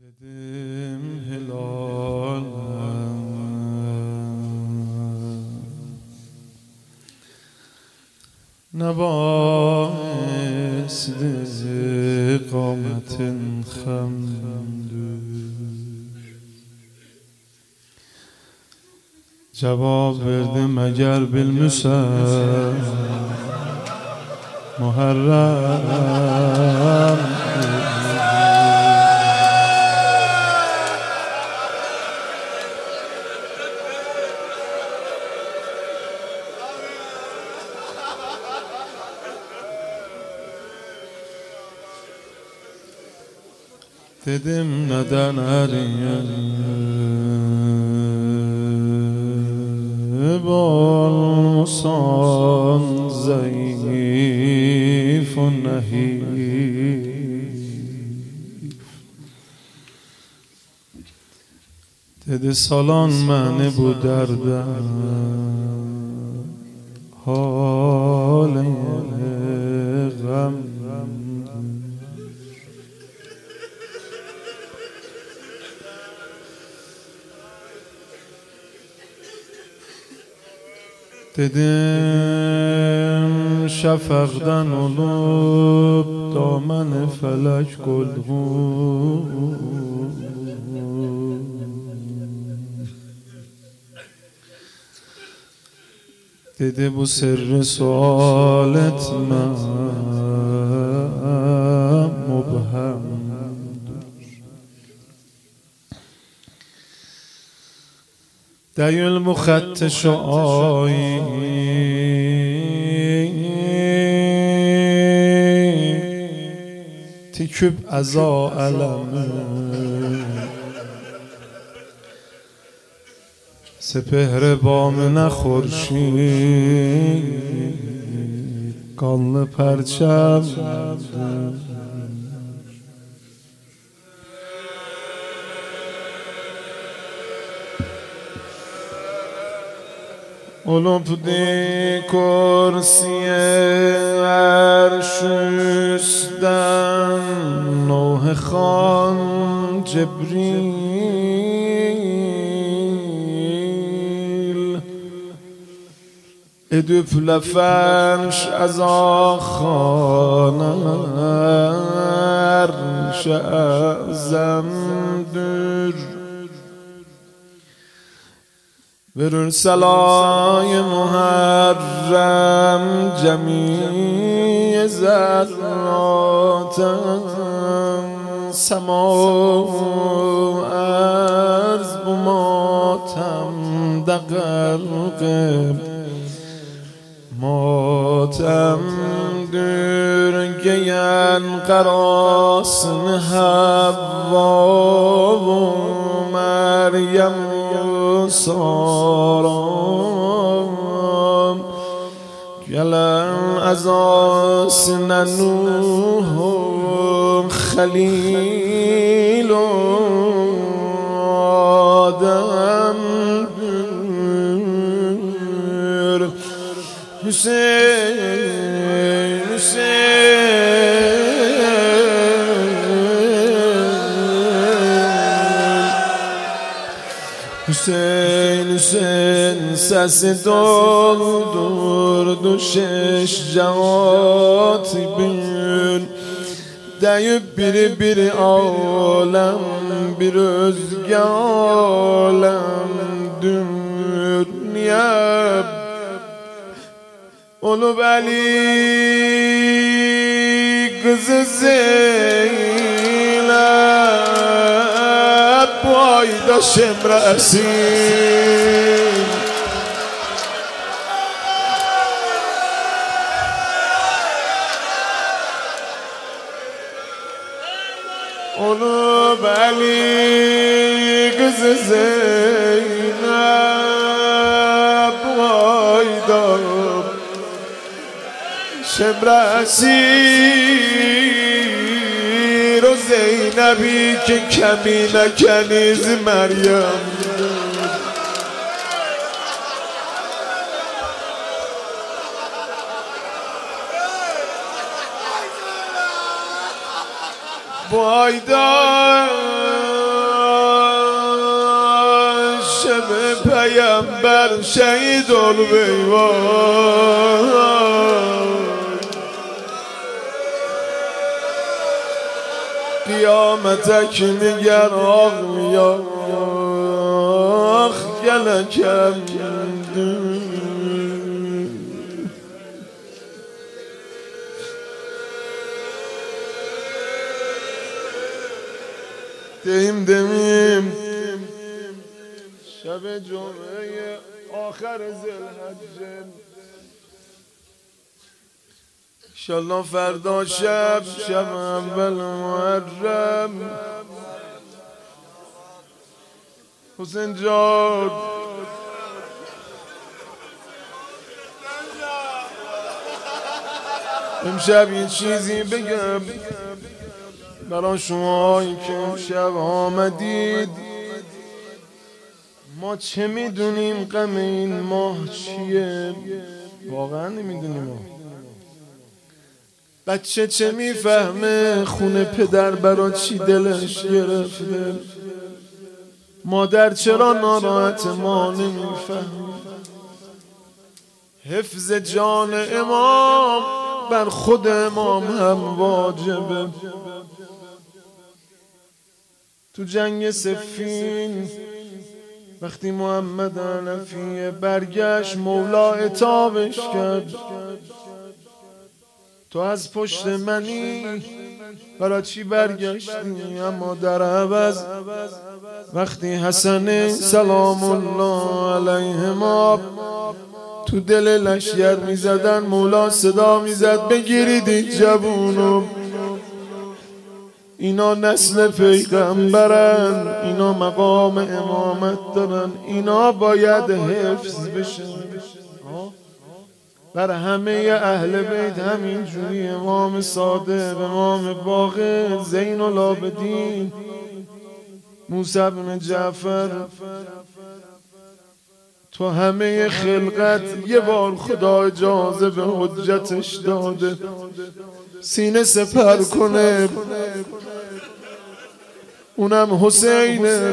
dedim helalem nebâsiz kâmetin xemdür. Cevap verdim eğer bilmüsen Muharrem. Dedim neden eriyip olmuşsan zayıf و nehif. Dedi salan beni bu derde hale gam. Dedim şafakdan olup daman felek golgun. Dedi bu sırrı sual etme mubhemdir. Değil muhatteş ay tiküp aza elemi sepehre bamine khurşid kanlı perçemdir. Olup di kursiye arş üstten Nuh Khan Cebril edüp leferş azakhane erş azemdür. Verür salay muharrem cemi zerraten sema arz bu matem de gargib matemdir geyen qarasın Havva و Meryem سارام گلن از آسن نوح خلیل و آدم دور حسین Hüseyin Hüseyin sesi doldurdu şeş cihat bin. Deyip biri alem bir özge alem dünya. Olup Ali kızı Zeynep bu ayda şemresin. Olup Ali kızı Zeynep bu ayda şemresin. O Zeynep'i ki kemine keniz Meryem bu ayda پیامبر شهید الویوان قیامتک نگر آق میاخ گلکم دمیم شب جمعه آخر ذوالحجه انشالله فردا شب اول محرم حسین جان امشب یه چیزی بگم برای شماهایی که امشب آمدید. ما چه میدونیم غم این ماه چیه؟ واقعا نمیدونیم. ما بچه چه میفهمه خونه پدر برا چی دلش گرفته؟ مادر چرا ناراحت ما نمیفهمه؟ حفظ جان امام بر خود امام هم واجبه. تو جنگ صفین وقتی محمد حنفی برگشت مولا عتابش کرد تو از پشت منی برای چی برگشتی؟ اما در عوض وقتی حسن سلام الله علیهما تو دل لشگر میزدن مولا صدا میزد بگیرید این جوونو، اینا نسل پیغمبرن، اینا مقام امامت دارن، اینا باید حفظ بشن. بر همه اهل بیت همین جوری امام صادق، امام باقر، زین العابدین، موسی بن جعفر، تو همه خلقت یه بار خدا اجازه به حجتش داده سینه سپر کنه، اونم حسینه.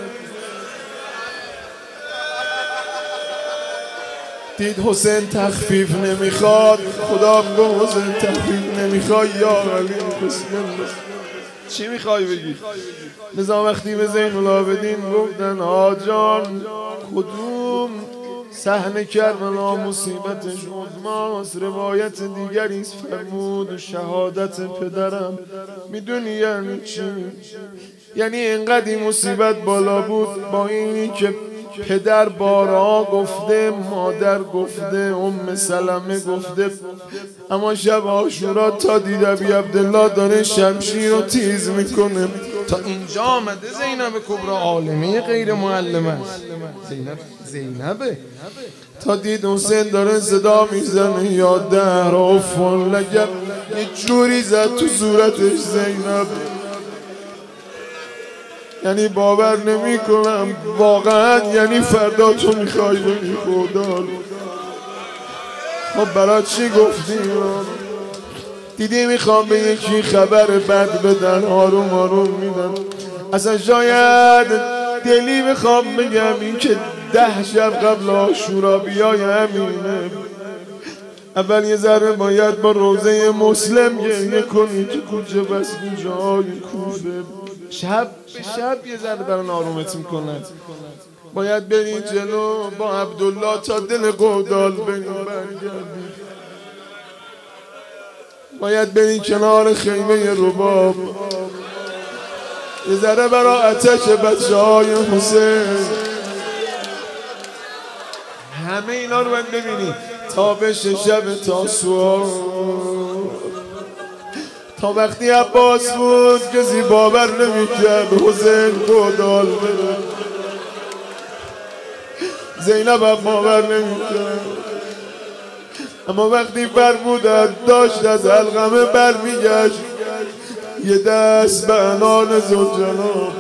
دید حسین تخفیف نمیخواد، خدا میگه حسین تخفیف نمیخواد یا علی بسم الله چی میخوای بگی؟ نظام وقتی به زین العابدین گفتن آجان کدوم صحنه کربلا مصیبتش عظماست، روایت دیگری فرمود شهادت پدرم. میدونی یعنی چی؟ یعنی اینقدر این مصیبت بالا بود با اینی که پدر بارها گفته، مادر گفته، ام سلمه گفته، اما شب عاشورا تا دید ابی عبدالله داره شمشیر رو تیز میکنه تا اینجا آمده زینب کبرا عالمه غیر معلمه است. زینبه تا دید حسین داره صدا میزنه یا دهر افن لگم، یه جوری زد تو صورتش زینب. یعنی باور نمی کنم واقعا، یعنی فردا تو میخوای بگی خدا خب برای چی گفتی؟ دیدی میخوام به یکی خبر بد بدن، آروم آروم میدن. اصلا شاید دلی میخوام بگم این که 10 شب قبل عاشورا بیای همینه. اول یه ذره باید با روزه مسلم گریه کنی تو کوچه بس جای کوفه، شب به شب یه ذره برای آرومت میکنن. باید برین جلو با عبدالله تا دل قودال برین برگردین. باید برین کنار خیمه رباب یه ذره برای آتش بچه های حسین. همه اینا رو باید ببینی تا بشه شب تاسوعا، تا وقتی عباس بود کسی باور نمیکرد حسین قودال بره، زینب هم باور نمیکرد. اما وقتی فرمودند داشت از علقمه برمیگشت، یه دست به عنان زوجناب،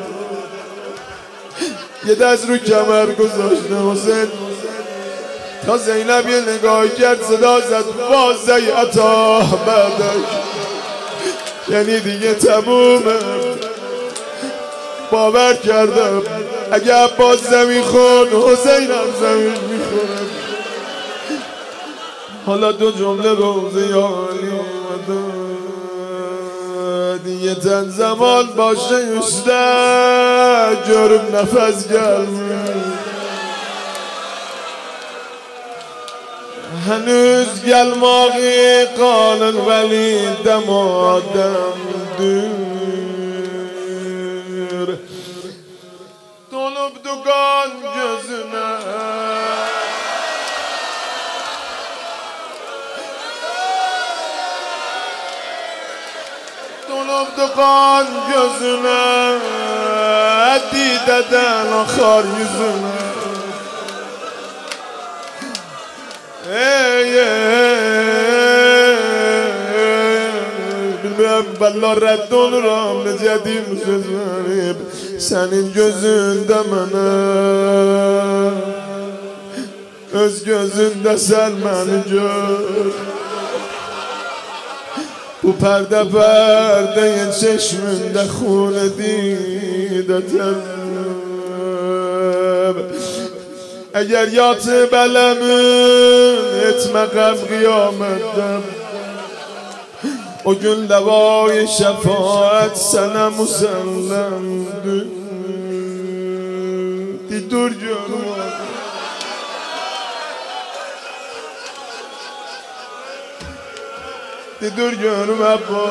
یه دست رو کمر گذاشته حسین. تا زینب یه نگاه کرد صدا زد وازی عطا بعدش، یعنی دیگه تمومه. باور کردم اگه عباس زمین خورد حسینم زمین میخورم. حالا دو جمله روزه یالی دیگه تن زمان باشه اشته جرم نفس گرمی هنوز گلماغی قانون ولی دمادم دور دولب دوگان gözüne dolup dukan gözüne dideden akar yüzüne bilmem balla redd olurum necədim söz verib senin gözünde mənə öz gözünde sen beni gör bu perde perdeye çeşminde خون دیدتم eğer yatı belemin etme غم قیامتم o gün levay şefaat sana musellemdir dur canım dur canım abba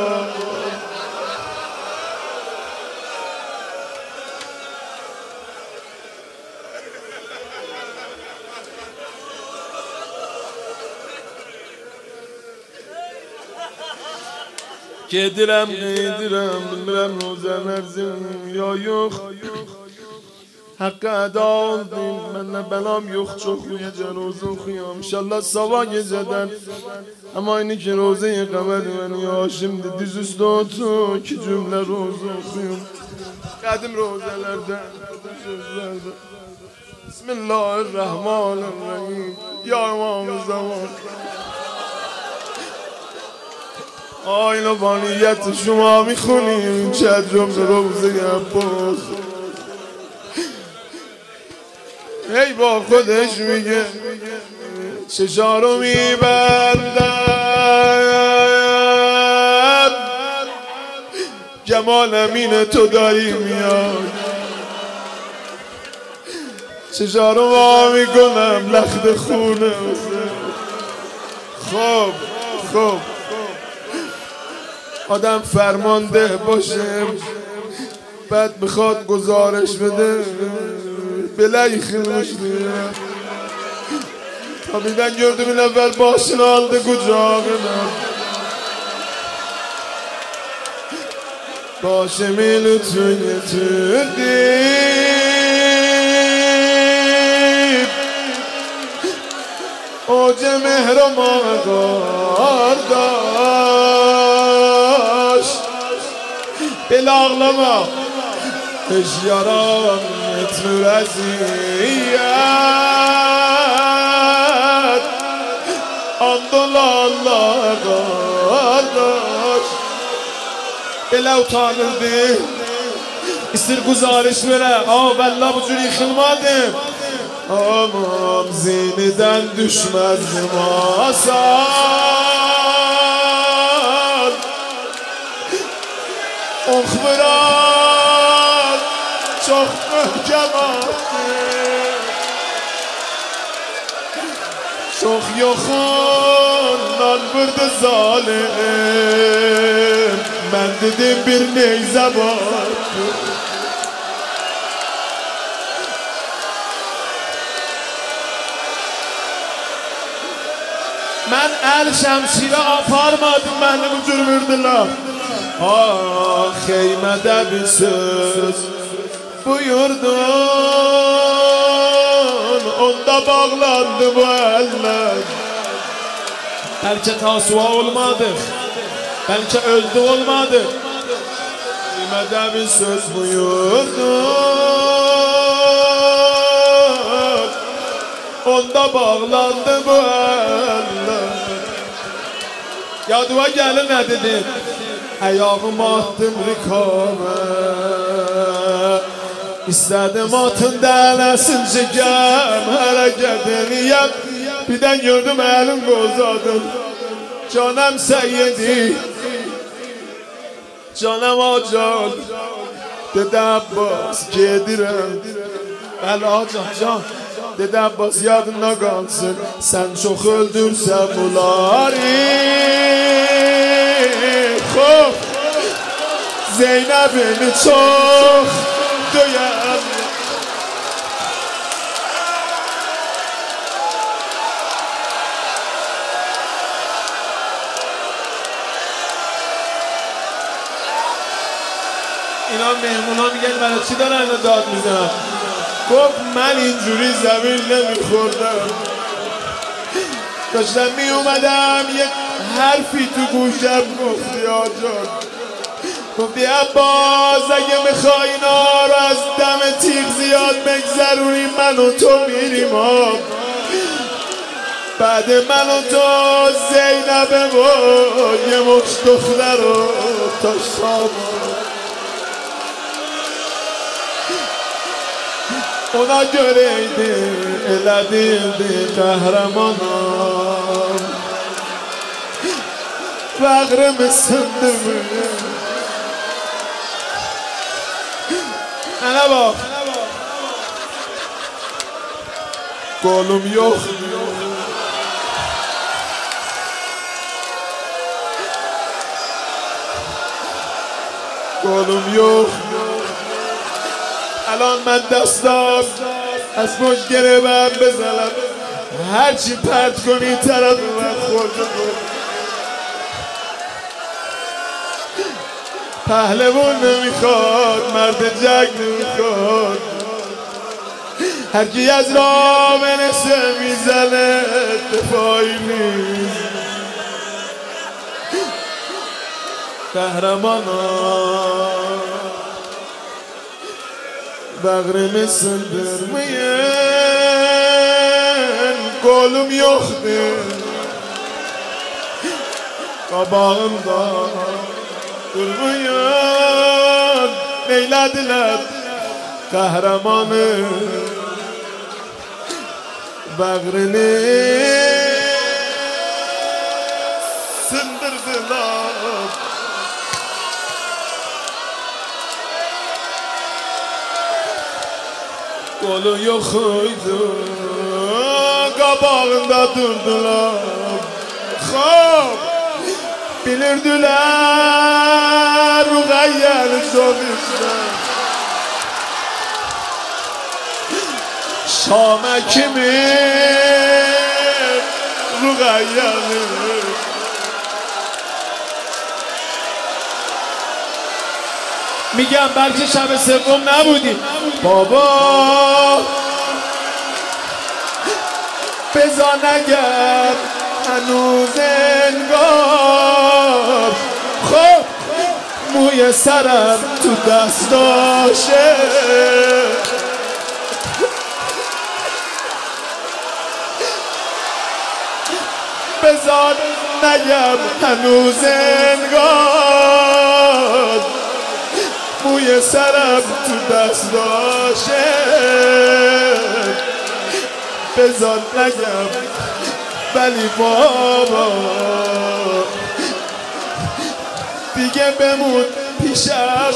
Gedirəm, qeydirəm, bilmirəm rozəm ərzim ya yox Haqqı əda oldim, mənlə bəlam yox Çox gecə roza oxuyam, inşallah sabah gecədən Ama aynı ki rozayı qəmər bəni ya Şimdi diz üstə otur, iki cümlə roza oxuyum Qədim rozalərdən, sözlərdən Bismillahirrahmanirrahim Ya İmam-ı Zaman آینو با نیت شما میخونیم چه جمله روزه عباس ای با خودش میگه چشارو میبندم جمال امین تو داری میاد چشارو ما میکنم لخت خونه خب خب آدم فرمانده باشه بعد بخواد گزارش بده بلایی خیلش دیم Tabi'den gördüğümün evvel başını aldı kucağına Başımı lütfün getirdim Oca mehrama kardeş Bel ağlama Hiç yaram etmür eziyet Andol Allah kardeş Bele utanırdı İstir guzarış vere Valla bu cür yıkılmadım Aman ziniden düşmezdim asan Okmuran çok möhkem attı Çok yokundan vurdu zalim Ben dedim bir neyze baktı Ben el şemsire aparmadım beni bu cür vurdular Ah heymede bir söz buyurdun Onda bağlandı bu eller Belki tasva olmadı Belki öldü olmadı Heymede bir söz buyurdun Onda bağlandı bu eller Ya dua gelin ne dedin Ayağımı attım rikame İstədim dənəsin çəkəm hərəkətini yap Birdən gördüm əlim qozadım Canım səyyidi Canım acan Dedi Abbas gedirəm Bəli acan can Dedi Abbas yadına qalsın Sən çox öldürsən bunları Xoş Zeynəbini çox döyəm اینا مهمونا میگن برای چی دارن اینو داد میزنن گفت من اینجوری زمین نمیخوردم داشتم میومدم یک حرفی تو گوشم گفتی آجان گفتی عباس اگه میخوای اینا رو از دم تیغ زیاد بگذرونی من و تو میریم بعد من و تو زینب و یه مش دختر و تا شام اونا göreydi elədirdi qəhrəmanam Bağrımı sındırmır Mənə bax Qolum yoxdur Qolum yoxdur الان من دستم از مش گربم بزنم هرچی پرت کنی طرف من خورده پهلوان نمیخواد مرد جنگ نمیخواد هرکی از راه برسه میزنه دفاعی نیست قهرمانان Bağrımı sındırmayın Kolum yoxdur Qabağımda durmayın Neylədilər qəhrəmanı Bağrını sındırdılar Qolu yox idi Qabağında durdular Xob Bilirdilər Ruqayyəni çox istər Şamə kimi Ruqayyəni میگم بلکه شب سوم نبودی بابا بزا نگر هنوز انگار خب موی سرم تو دستاشه بزا نگر هنوز انگار موی سرم تو دست داشه بزن نگم ولی بابا دیگه بمون پیشم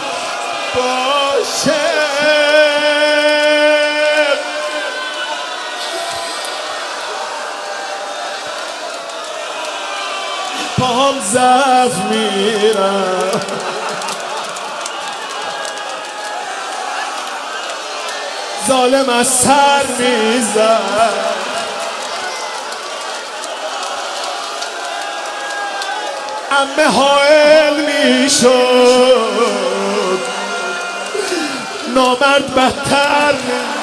باشه پاهم ضعف میرم ظالم از سر میزد عمه حائل میشد نامرد بدتر